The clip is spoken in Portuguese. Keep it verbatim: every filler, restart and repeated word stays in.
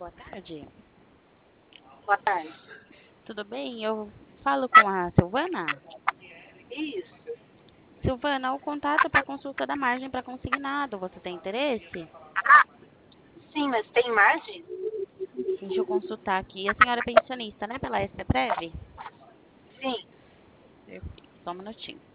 boa tarde. Boa tarde. Tudo bem? Eu falo com a Silvana. Isso. Silvana, o contato para consulta da margem para consignado. Você tem interesse? Sim, mas tem margem? Deixa eu consultar aqui. A senhora é pensionista, né? Pela S P Prev? Sim. Perfeito. Só um minutinho.